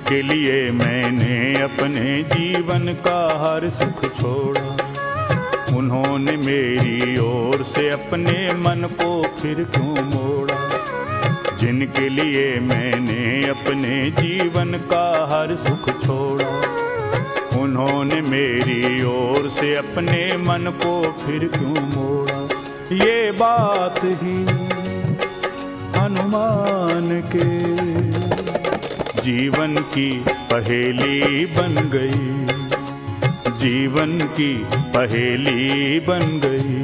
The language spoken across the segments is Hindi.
जिनके लिए मैंने अपने जीवन का हर सुख छोड़ा, उन्होंने मेरी ओर से अपने मन को फिर क्यों मोड़ा। जिनके लिए मैंने अपने जीवन का हर सुख छोड़ा, उन्होंने मेरी ओर से अपने मन को फिर क्यों मोड़ा। ये बात ही हनुमान के जीवन की पहेली बन गई, जीवन की पहेली बन गई।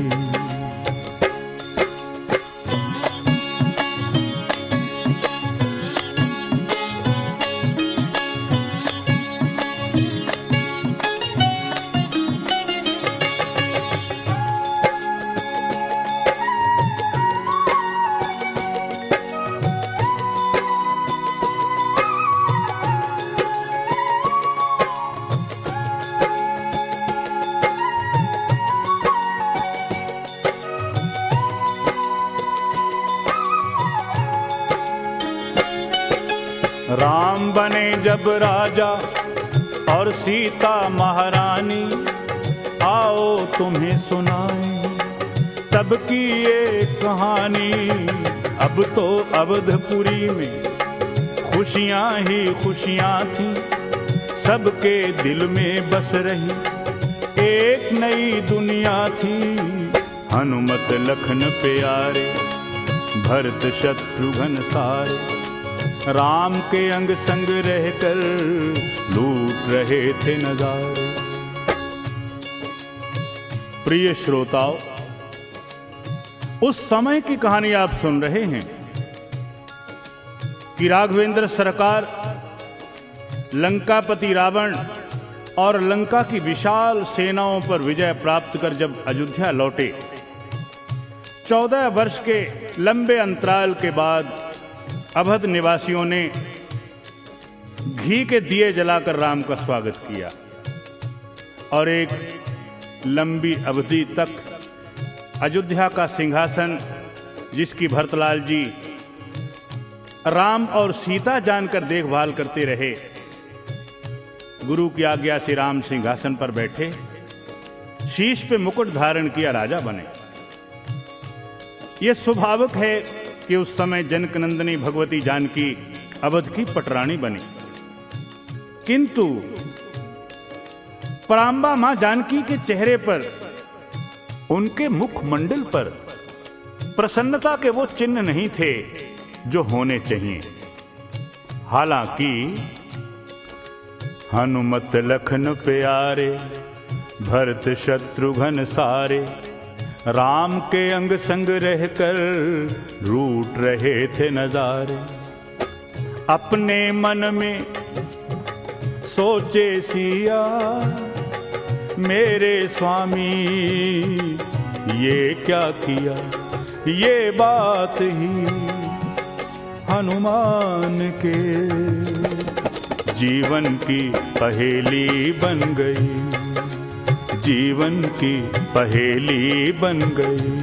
राम बने जब राजा और सीता महारानी, आओ तुम्हें सुनाएं तब की ये कहानी। अब तो अवधपुरी में खुशियां ही खुशियां थी, सबके दिल में बस रही एक नई दुनिया थी। हनुमत लखन प्यारे, भरत शत्रुघ्न सारे, राम के अंग संग रहकर लूट रहे थे नजारे। प्रिय श्रोताओं, उस समय की कहानी आप सुन रहे हैं कि राघवेंद्र सरकार लंकापति रावण और लंका की विशाल सेनाओं पर विजय प्राप्त कर जब अयोध्या लौटे, 14 वर्ष के लंबे अंतराल के बाद अवध निवासियों ने घी के दिए जलाकर राम का स्वागत किया और एक लंबी अवधि तक अयोध्या का सिंहासन, जिसकी भरतलाल जी राम और सीता जानकर देखभाल करते रहे, गुरु की आज्ञा से राम सिंहासन पर बैठे, शीश पे मुकुट धारण किया राजा बने। यह स्वाभाविक है कि उस समय जनक नंदिनी भगवती जानकी अवध की पटरानी बनी, किंतु परांबा मां जानकी के चेहरे पर, उनके मुखमंडल पर प्रसन्नता के वो चिन्ह नहीं थे जो होने चाहिए। हालांकि हनुमत लखन प्यारे, भरत शत्रुघ्न सारे, राम के अंग संग रहकर रूठ रहे थे नजारे। अपने मन में सोचे सिया, मेरे स्वामी ये क्या किया। ये बात ही हनुमान के जीवन की पहेली बन गई, जीवन की पहेली बन गई।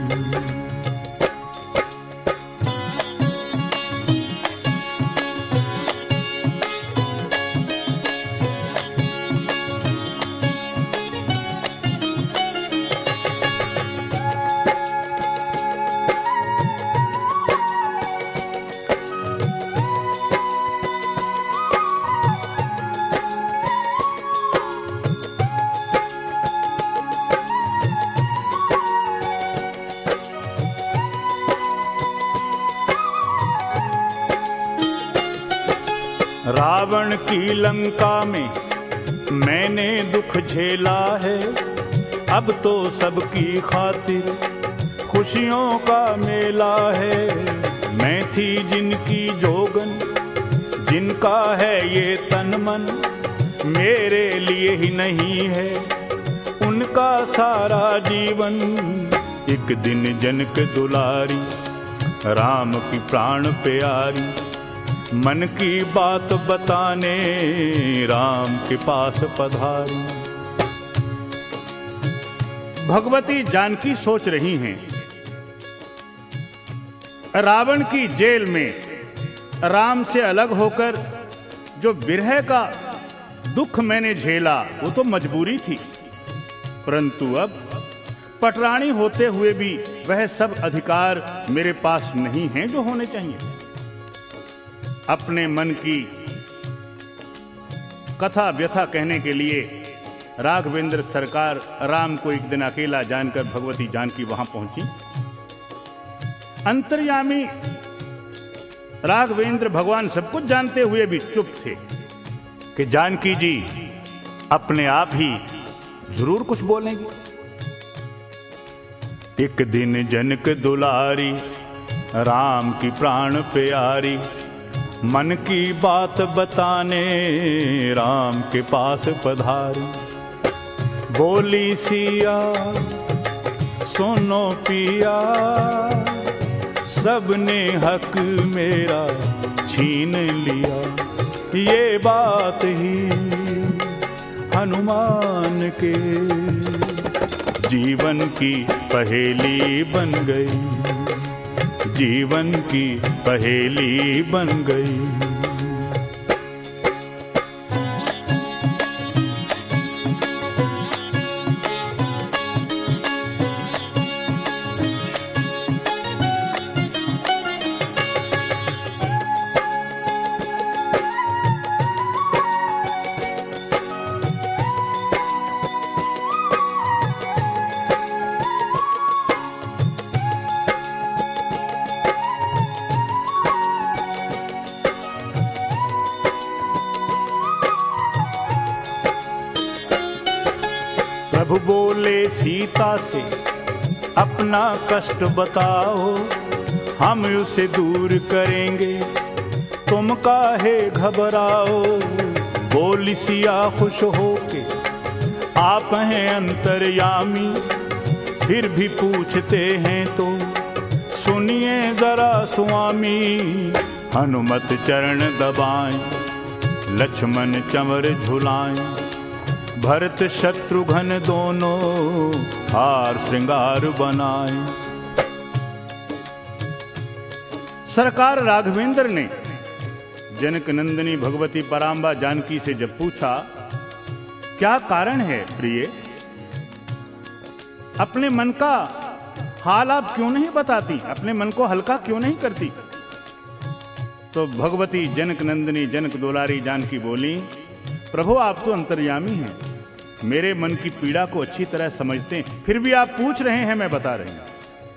रावण की लंका में मैंने दुख झेला है, अब तो सबकी खातिर खुशियों का मेला है। मैं थी जिनकी जोगन, जिनका है ये तन मन, मेरे लिए ही नहीं है उनका सारा जीवन। एक दिन जनक दुलारी, राम की प्राण प्यारी, मन की बात बताने राम के पास पधारी। भगवती जानकी सोच रही हैं, रावण की जेल में राम से अलग होकर जो विरह का दुख मैंने झेला वो तो मजबूरी थी, परंतु अब पटरानी होते हुए भी वह सब अधिकार मेरे पास नहीं हैं जो होने चाहिए। अपने मन की कथा व्यथा कहने के लिए राघवेंद्र सरकार राम को एक दिन अकेला जानकर भगवती जानकी वहां पहुंची। अंतर्यामी राघवेंद्र भगवान सब कुछ जानते हुए भी चुप थे कि जानकी जी अपने आप ही जरूर कुछ बोलेंगे। एक दिन जनक दुलारी राम की प्राण प्यारी, मन की बात बताने राम के पास पधारी। बोली सिया सुनो पिया, सबने हक मेरा छीन लिया। ये बात ही हनुमान के जीवन की पहेली बन गई, जीवन की पहेली बन गई। प्रभु बोले सीता से अपना कष्ट बताओ, हम उसे दूर करेंगे, तुम काहे घबराओ। बोली सिया खुश होके आप हैं अंतर्यामी, फिर भी पूछते हैं तो सुनिए जरा स्वामी। हनुमत चरण दबाएं, लक्ष्मण चमर झुलाएं, भरत शत्रुघ्न दोनों हार श्रृंगार बनाए। सरकार राघवेंद्र ने जनक नंदिनी भगवती परांबा जानकी से जब पूछा क्या कारण है प्रिय, अपने मन का हाल आप क्यों नहीं बताती, अपने मन को हल्का क्यों नहीं करती, तो भगवती जनक नंदिनी जनक दुलारी जानकी बोली, प्रभु आप तो अंतर्यामी हैं, मेरे मन की पीड़ा को अच्छी तरह समझते हैं, फिर भी आप पूछ रहे हैं, मैं बता रही हूं।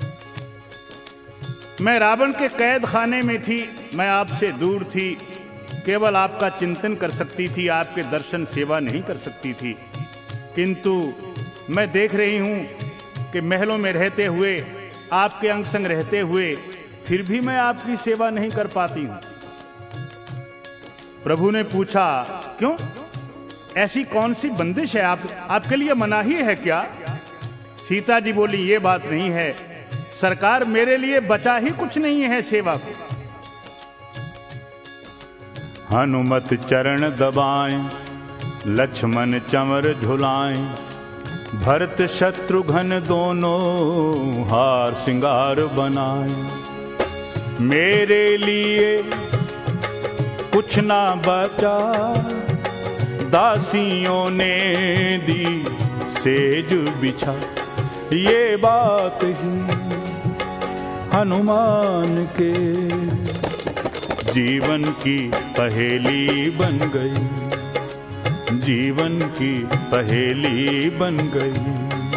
मैं रावण के कैद खाने में थी, मैं आपसे दूर थी, केवल आपका चिंतन कर सकती थी, आपके दर्शन सेवा नहीं कर सकती थी। किंतु मैं देख रही हूं कि महलों में रहते हुए, आपके अंग संग रहते हुए, फिर भी मैं आपकी सेवा नहीं कर पाती हूं। प्रभु ने पूछा क्यों, ऐसी कौन सी बंदिश है, आपके लिए मनाही है क्या? सीता जी बोली ये बात नहीं है सरकार, मेरे लिए बचा ही कुछ नहीं है सेवा को। हनुमत चरण दबाएं, लक्ष्मण चमर झुलाएं, भरत शत्रुघ्न दोनों हार श्रृंगार बनाएं। मेरे लिए कुछ ना बचा, दासियों ने दी सेज बिछा। ये बात ही हनुमान के जीवन की पहेली बन गई, जीवन की पहेली बन गई।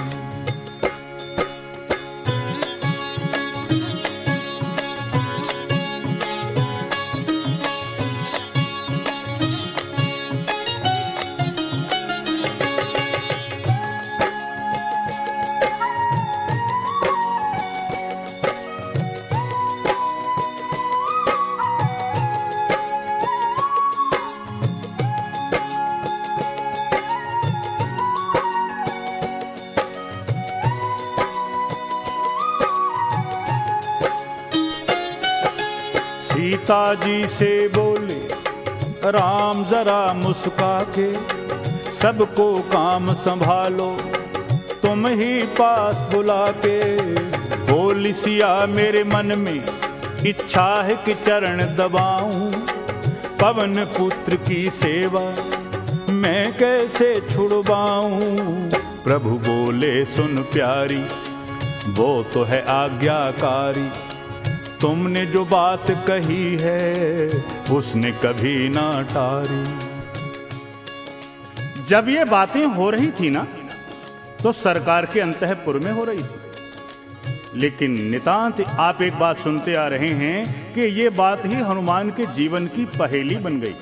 सीता जी से बोले राम जरा मुस्का के, सबको काम संभालो तुम ही पास बुला के। बोली सिया मेरे मन में इच्छा है कि चरण दबाऊं, पवन पुत्र की सेवा मैं कैसे छुड़वाऊं। प्रभु बोले सुन प्यारी, वो तो है आज्ञाकारी, तुमने जो बात कही है उसने कभी ना टारी। जब ये बातें हो रही थी ना, तो सरकार के अंतःपुर में हो रही थी। लेकिन नितांत आप एक बात सुनते आ रहे हैं कि ये बात ही हनुमान के जीवन की पहेली बन गई।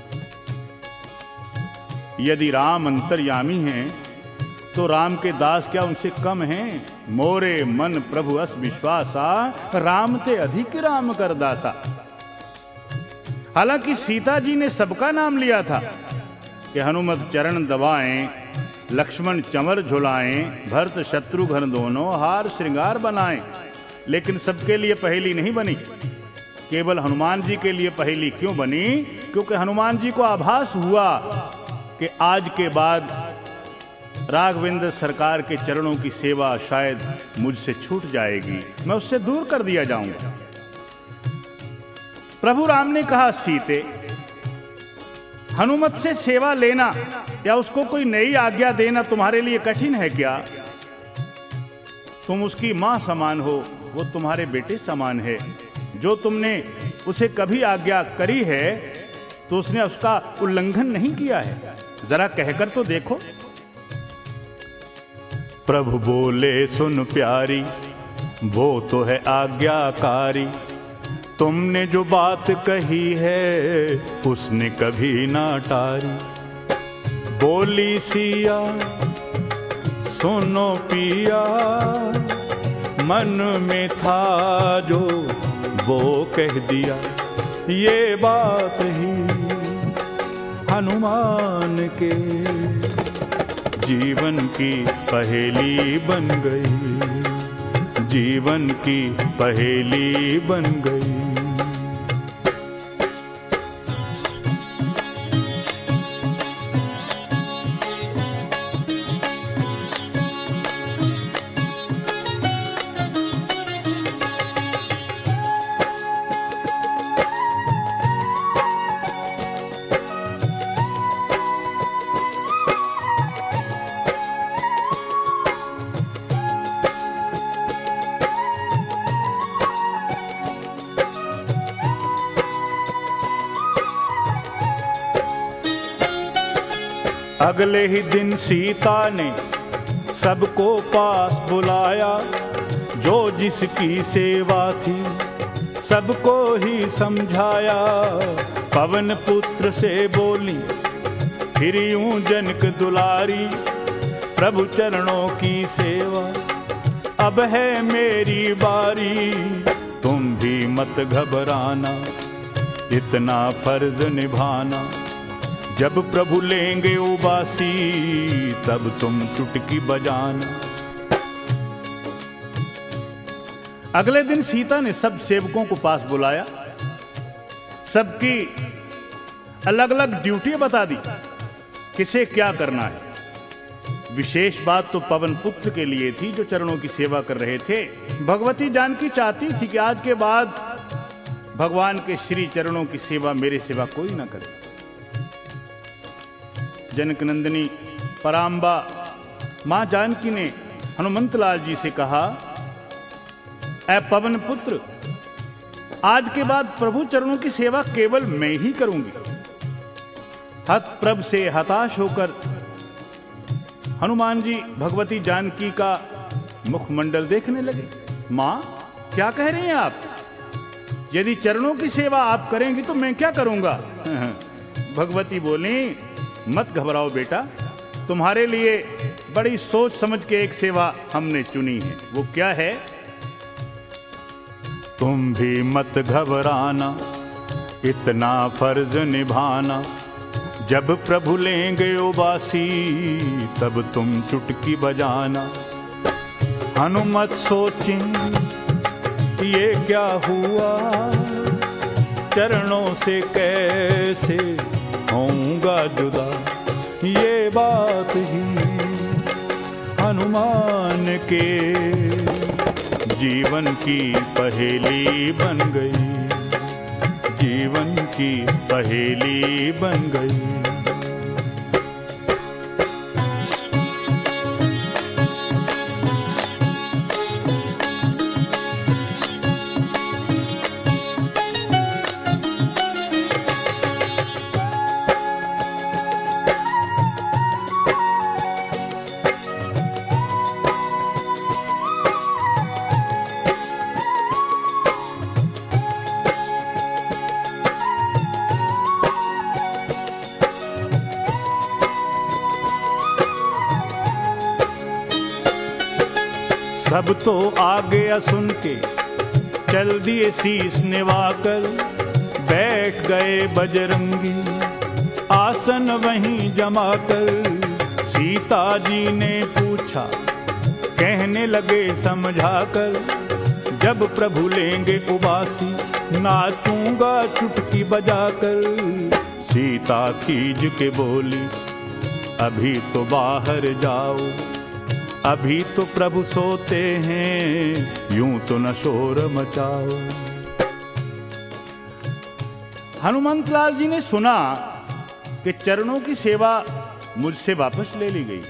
यदि राम अंतर्यामी हैं, तो राम के दास क्या उनसे कम हैं? मोरे मन प्रभु अस विश्वासा, राम ते अधिक राम कर दासा। हालांकि सीता जी ने सबका नाम लिया था कि हनुमत चरण दबाएं, लक्ष्मण चमर झुलाएं, भरत शत्रुघ्न दोनों हार श्रृंगार बनाएं, लेकिन सबके लिए पहेली नहीं बनी। केवल हनुमान जी के लिए पहेली क्यों बनी? क्योंकि हनुमान जी को आभास हुआ कि आज के बाद राघवेंद्र सरकार के चरणों की सेवा शायद मुझसे छूट जाएगी, मैं उससे दूर कर दिया जाऊंगा। प्रभु राम ने कहा, सीते, हनुमत से सेवा लेना या उसको कोई नई आज्ञा देना तुम्हारे लिए कठिन है क्या? तुम उसकी मां समान हो, वो तुम्हारे बेटे समान है। जो तुमने उसे कभी आज्ञा करी है तो उसने उसका उल्लंघन नहीं किया है, जरा कहकर तो देखो। प्रभु बोले सुन प्यारी, वो तो है आज्ञाकारी, तुमने जो बात कही है उसने कभी ना टारी। बोली सिया सुनो पिया, मन में था जो वो कह दिया, ये बात ही हनुमान के जीवन की पहेली बन गई, जीवन की पहेली बन गई। अगले ही दिन सीता ने सबको पास बुलाया, जो जिसकी सेवा थी सबको ही समझाया। पवन पुत्र से बोली फिर यूं जनक दुलारी, प्रभु चरणों की सेवा अब है मेरी बारी। तुम भी मत घबराना, इतना फर्ज निभाना, जब प्रभु लेंगे उबासी तब तुम चुटकी बजाना। अगले दिन सीता ने सब सेवकों को पास बुलाया, सबकी अलग अलग ड्यूटी बता दी, किसे क्या करना है। विशेष बात तो पवन पुत्र के लिए थी जो चरणों की सेवा कर रहे थे। भगवती जानकी चाहती थी कि आज के बाद भगवान के श्री चरणों की सेवा मेरे सेवा कोई ना करे। जनक नंदिनी पराम्बा मां जानकी ने हनुमंत लाल जी से कहा, ऐ पवन पुत्र, आज के बाद प्रभु चरणों की सेवा केवल मैं ही करूंगी। हत प्रभ से हताश होकर हनुमान जी भगवती जानकी का मुखमंडल देखने लगे। मां, क्या कह रहे हैं आप? यदि चरणों की सेवा आप करेंगी तो मैं क्या करूंगा? भगवती बोली, मत घबराओ बेटा, तुम्हारे लिए बड़ी सोच समझ के एक सेवा हमने चुनी है। वो क्या है? तुम भी मत घबराना, इतना फर्ज निभाना, जब प्रभु लेंगे उबासी तब तुम चुटकी बजाना। हनुमत सोची ये क्या हुआ, चरणों से कैसे होऊंगा जुदा। ये बात ही हनुमान के जीवन की पहेली बन गई, जीवन की पहेली बन गई। सब तो आ गया सुन के, चल दिए शीश निवाकर, बैठ गए बजरंगी आसन वहीं जमाकर। सीता जी ने पूछा, कहने लगे समझाकर, जब प्रभु लेंगे उबासी, नाचूंगा चुटकी बजाकर। सीता खींच के बोली, अभी तो बाहर जाओ, अभी तो प्रभु सोते हैं, यूं तो न शोर मचाओ। हनुमंत लाल जी ने सुना कि चरणों की सेवा मुझसे वापस ले ली गई।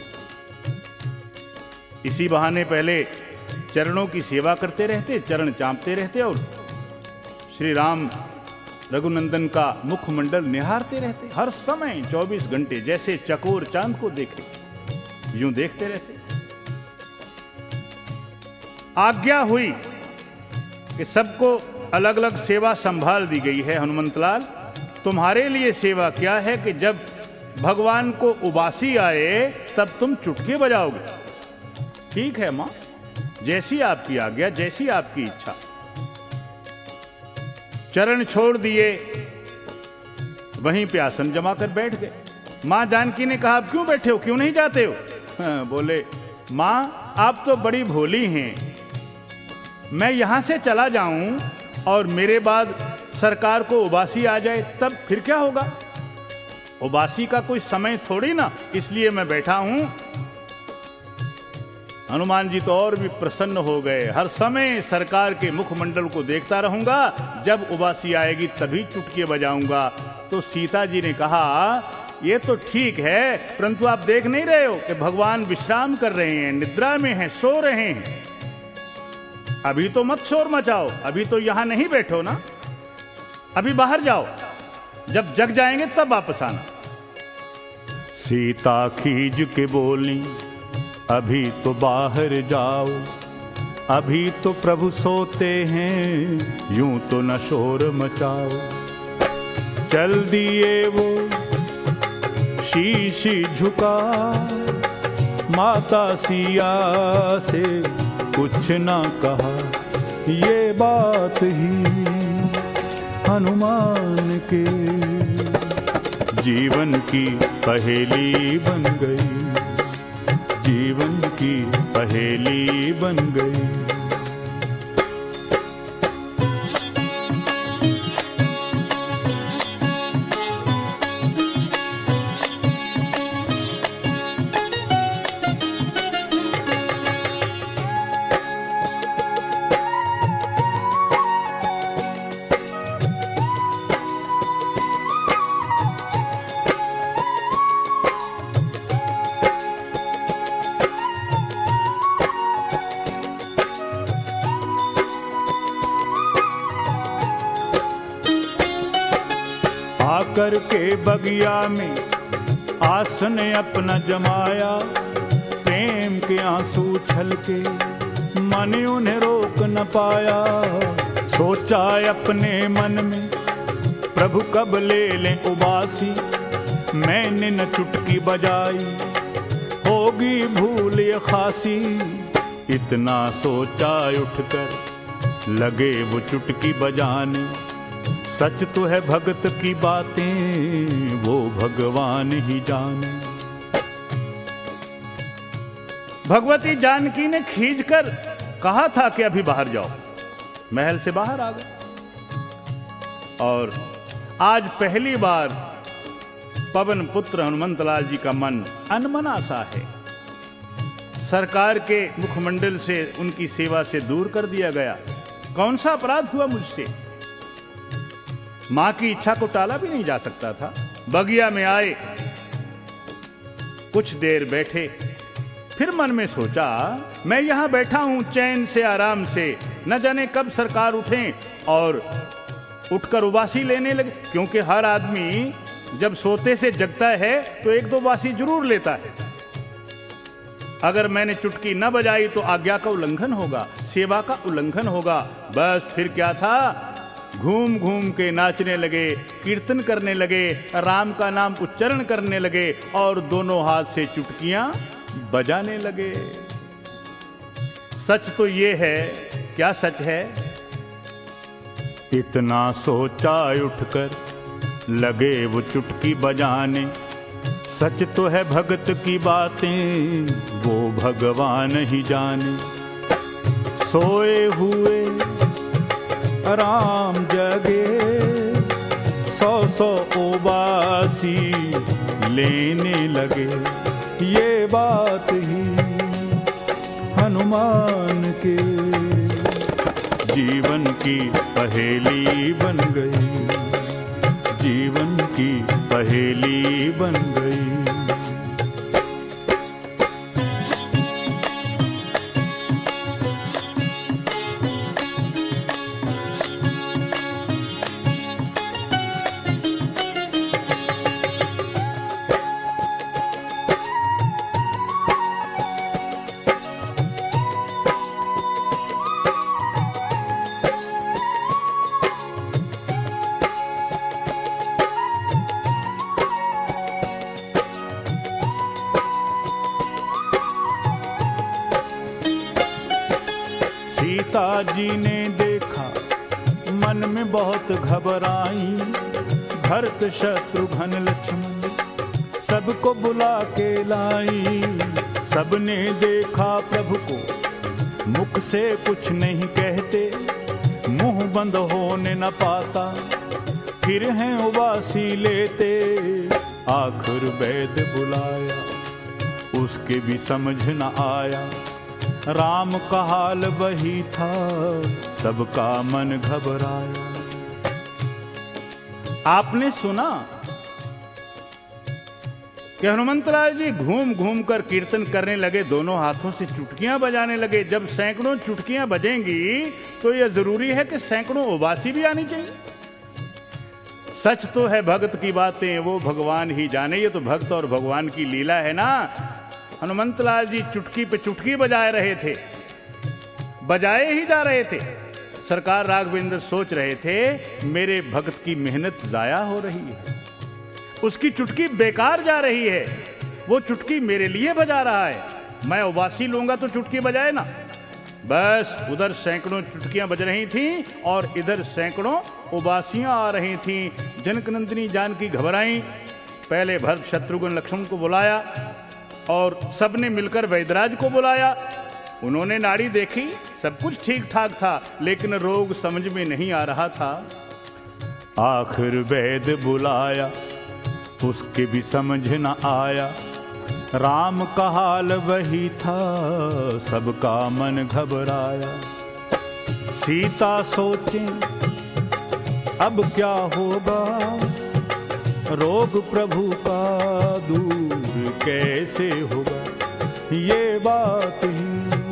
इसी बहाने पहले चरणों की सेवा करते रहते, चरण चांपते रहते और श्री राम रघुनंदन का मुखमंडल निहारते रहते। हर समय 24 घंटे जैसे चकोर चांद को देखे, यूं देखते रहते। आज्ञा हुई कि सबको अलग अलग सेवा संभाल दी गई है। हनुमंतलाल, तुम्हारे लिए सेवा क्या है कि जब भगवान को उबासी आए तब तुम चुटकी बजाओगे। ठीक है मां, जैसी आपकी आज्ञा, जैसी आपकी इच्छा। चरण छोड़ दिए, वहीं पे आसन जमा कर बैठ गए। मां जानकी ने कहा, आप क्यों बैठे हो, क्यों नहीं जाते हो? बोले, मां आप तो बड़ी भोली हैं, मैं यहां से चला जाऊं और मेरे बाद सरकार को उबासी आ जाए तब फिर क्या होगा? उबासी का कोई समय थोड़ी ना, इसलिए मैं बैठा हूं। हनुमान जी तो और भी प्रसन्न हो गए। हर समय सरकार के मुखमंडल को देखता रहूंगा, जब उबासी आएगी तभी चुटकी बजाऊंगा। तो सीता जी ने कहा, ये तो ठीक है, परंतु आप देख नहीं रहे हो कि भगवान विश्राम कर रहे हैं, निद्रा में हैं, सो रहे हैं। अभी तो मत शोर मचाओ, अभी तो यहां नहीं बैठो ना, अभी बाहर जाओ, जब जग जाएंगे तब वापस आना। सीता खींच के बोली, अभी तो बाहर जाओ, अभी तो प्रभु सोते हैं, यूं तो न शोर मचाओ। चल दिए वो शीश झुका, माता सिया से कुछ ना कहा। ये बात ही हनुमान के जीवन की पहेली बन गई, जीवन की पहेली बन गई। आकर के बगिया में आसन अपना जमाया, प्रेम के आंसू छलके मन उन्हें रोक न पाया। सोचा अपने मन में, प्रभु कब ले लें उबासी, मैंने न चुटकी बजाई, होगी भूल ये खासी। इतना सोचा उठकर लगे वो चुटकी बजाने, सच तो है भगत की बातें, वो भगवान ही जाने। भगवती जानकी ने खींचकर कहा था कि अभी बाहर जाओ, महल से बाहर आ गए। और आज पहली बार पवन पुत्र हनुमंतलाल जी का मन अनमना सा है। सरकार के मुखमंडल से उनकी सेवा से दूर कर दिया गया। कौन सा अपराध हुआ मुझसे? मां की इच्छा को टाला भी नहीं जा सकता था। बगिया में आए, कुछ देर बैठे, फिर मन में सोचा मैं यहां बैठा हूं चैन से आराम से, न जाने कब सरकार उठें और उठकर उबासी लेने लगे, क्योंकि हर आदमी जब सोते से जगता है तो एक दो बासी जरूर लेता है। अगर मैंने चुटकी न बजाई तो आज्ञा का उल्लंघन होगा, सेवा का उल्लंघन होगा। बस फिर क्या था, घूम घूम के नाचने लगे, कीर्तन करने लगे, राम का नाम उच्चारण करने लगे और दोनों हाथ से चुटकियां बजाने लगे। सच तो ये है, क्या सच है? इतना सोचा उठकर लगे वो चुटकी बजाने, सच तो है भगत की बातें वो भगवान ही जाने। सोए हुए राम जगे, 100 उबासी लेने लगे। ये बात ही हनुमान के जीवन की पहेली बन गई, जीवन की पहेली बन गई। सीता जी ने देखा मन में बहुत घबराई, भरत शत्रुघ्न लक्ष्मण सबको बुला के लाई। सबने देखा प्रभु को, मुख से कुछ नहीं कहते, मुंह बंद होने न पाता, फिर हैं उबासी लेते। आखिर वैद्य बुलाया, उसके भी समझ न आया, राम का हाल वही था, सबका मन घबराया। आपने सुना कि हनुमंतलाल जी घूम घूम कर कीर्तन करने लगे, दोनों हाथों से चुटकियां बजाने लगे। जब सैकड़ों चुटकियां बजेंगी तो यह जरूरी है कि सैकड़ों उबासी भी आनी चाहिए। सच तो है भगत की बातें वो भगवान ही जाने, ये तो भक्त और भगवान की लीला है ना। हनुमंतलाल जी चुटकी पे चुटकी बजाए रहे थे, बजाए ही जा रहे थे। सरकार राघवेंद्र सोच रहे थे मेरे भक्त की मेहनत जाया हो रही है, उसकी चुटकी बेकार जा रही है, वो चुटकी मेरे लिए बजा रहा है, मैं उबासी लूंगा तो चुटकी बजाए ना। बस उधर सैकड़ों चुटकियां बज रही थीं और इधर सैकड़ों उबासियां आ रही थीं। जनकनंदिनी जानकी घबराई, पहले भरत शत्रुघ्न लक्ष्मण को बुलाया और सबने मिलकर वैदराज को बुलाया। उन्होंने नाड़ी देखी, सब कुछ ठीक ठाक था, लेकिन रोग समझ में नहीं आ रहा था। आखिर वैद्य बुलाया, उसके भी समझ न आया, राम का हाल वही था, सबका मन घबराया। सीता सोचें अब क्या होगा, रोग प्रभु का दूर कैसे होगा। ये बात ही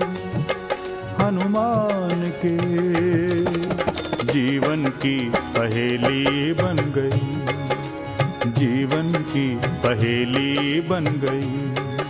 हनुमान के जीवन की पहेली बन गई, जीवन की पहेली बन गई।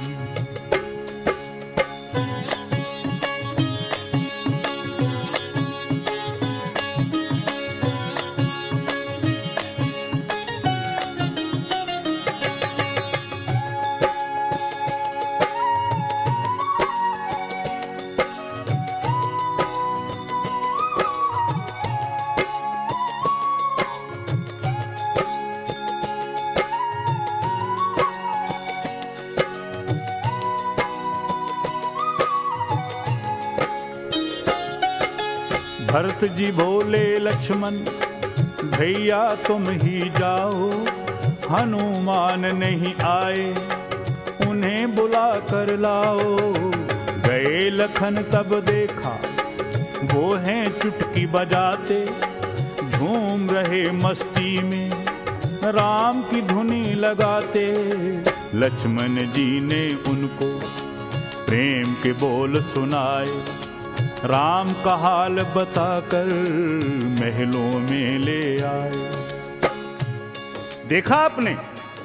भरत जी बोले लक्ष्मण भैया तुम ही जाओ, हनुमान नहीं आए उन्हें बुला कर लाओ। गए लखन तब देखा वो हैं चुटकी बजाते, झूम रहे मस्ती में राम की धुनी लगाते। लक्ष्मण जी ने उनको प्रेम के बोल सुनाए, राम का हाल बताकर महलों में ले आए। देखा आपने,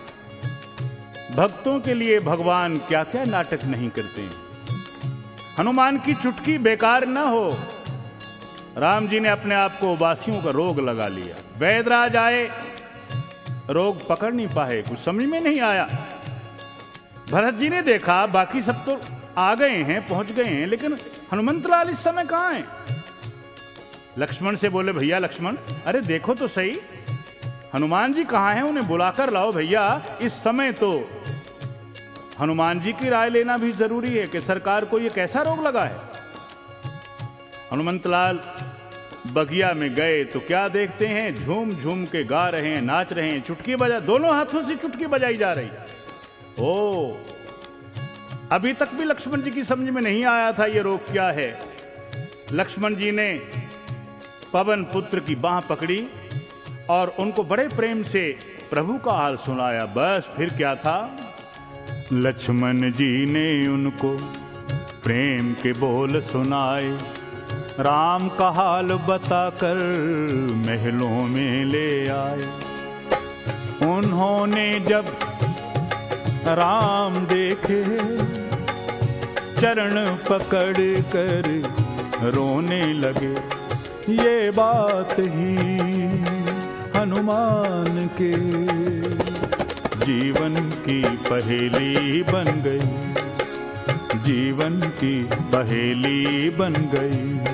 भक्तों के लिए भगवान क्या क्या नाटक नहीं करते हैं। हनुमान की चुटकी बेकार न हो। राम जी ने अपने आप को उबासियों का रोग लगा लिया। वैदराज आए, रोग पकड़ नहीं पाए, कुछ समझ में नहीं आया। भरत जी ने देखा बाकी सब तो आ गए हैं, पहुंच गए हैं, लेकिन हनुमंतलाल इस समय कहां हैं। लक्ष्मण से बोले, भैया लक्ष्मण, अरे देखो तो सही हनुमान जी कहां हैं, उन्हें बुलाकर लाओ भैया। इस समय तो हनुमान जी की राय लेना भी जरूरी है कि सरकार को ये कैसा रोग लगा है। हनुमंतलाल बगिया में गए तो क्या देखते हैं, झूम झूम के गा रहे हैं, नाच रहे हैं, चुटकी बजा, दोनों हाथों से चुटकी बजाई जा रही। ओ, अभी तक भी लक्ष्मण जी की समझ में नहीं आया था ये रोग क्या है। लक्ष्मण जी ने पवन पुत्र की बांह पकड़ी और उनको बड़े प्रेम से प्रभु का हाल सुनाया। बस फिर क्या था, लक्ष्मण जी ने उनको प्रेम के बोल सुनाए, राम का हाल बताकर महलों में ले आए। उन्होंने जब राम देखे चरण पकड़ कर रोने लगे। ये बात ही हनुमान के जीवन की पहेली बन गई, जीवन की पहेली बन गई।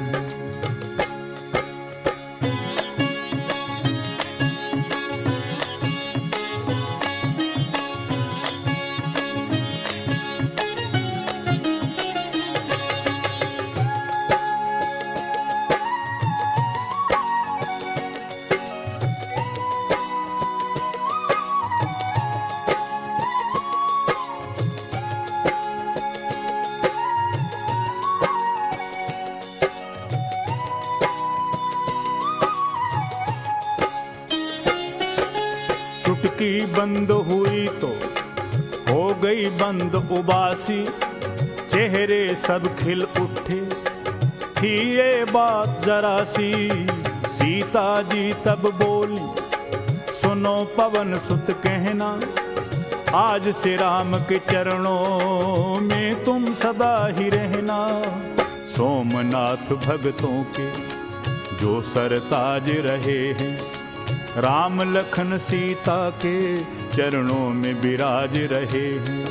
चुटकी बंद हुई तो हो गई बंद उबासी, चेहरे सब खिल उठे, थी ये बात जरा सी। सीता जी तब बोली, सुनो पवन सुत कहना, आज से राम के चरणों में तुम सदा ही रहना। सोमनाथ भगतों के जो सरताज रहे हैं, राम लखन सीता के चरणों में विराज रहे हैं।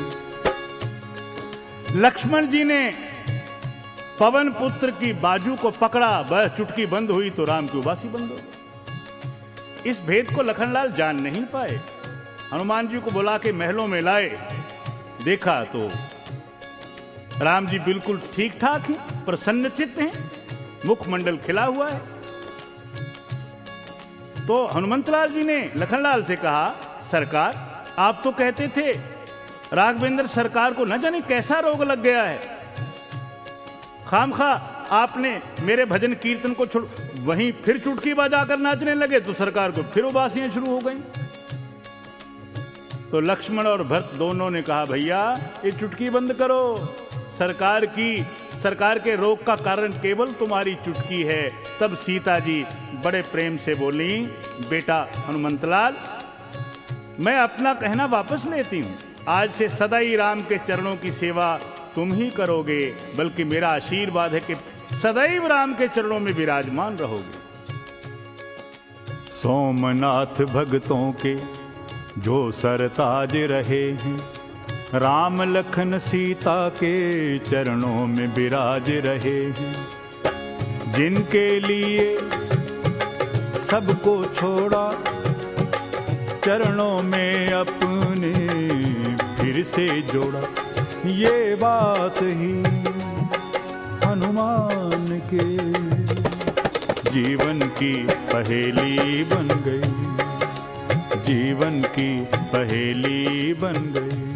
लक्ष्मण जी ने पवन पुत्र की बाजू को पकड़ा, बस चुटकी बंद हुई तो राम की उबासी बंद हो गई। इस भेद को लखनलाल जान नहीं पाए। हनुमान जी को बुला के महलों में लाए, देखा तो राम जी बिल्कुल ठीक ठाक हैं, प्रसन्न चित्त हैं, मुखमंडल खिला हुआ है। तो हनुमंतलाल जी ने लखनलाल से कहा, सरकार आप तो कहते थे राघवेंद्र सरकार को न जाने कैसा रोग लग गया है, खामखा आपने मेरे भजन कीर्तन को छोड़ वहीं फिर चुटकी बजाकर नाचने लगे तो सरकार को फिर उबासियां शुरू हो गई। तो लक्ष्मण और भरत दोनों ने कहा, भैया ये चुटकी बंद करो, सरकार के रोग का कारण केवल तुम्हारी चुटकी है। तब सीता जी बड़े प्रेम से बोली, बेटा हनुमंतलाल, मैं अपना कहना वापस लेती हूं। आज से सदा ही राम के चरणों की सेवा तुम ही करोगे, बल्कि मेरा आशीर्वाद है कि सदैव राम के चरणों में विराजमान रहोगे। सोमनाथ भक्तों के जो सरताज रहे हैं, राम लखन सीता के चरणों में विराज रहे हैं। जिनके लिए सबको छोड़ा, चरणों में अपने फिर से जोड़ा। ये बात ही हनुमान के जीवन की पहेली बन गई, जीवन की पहेली बन गई।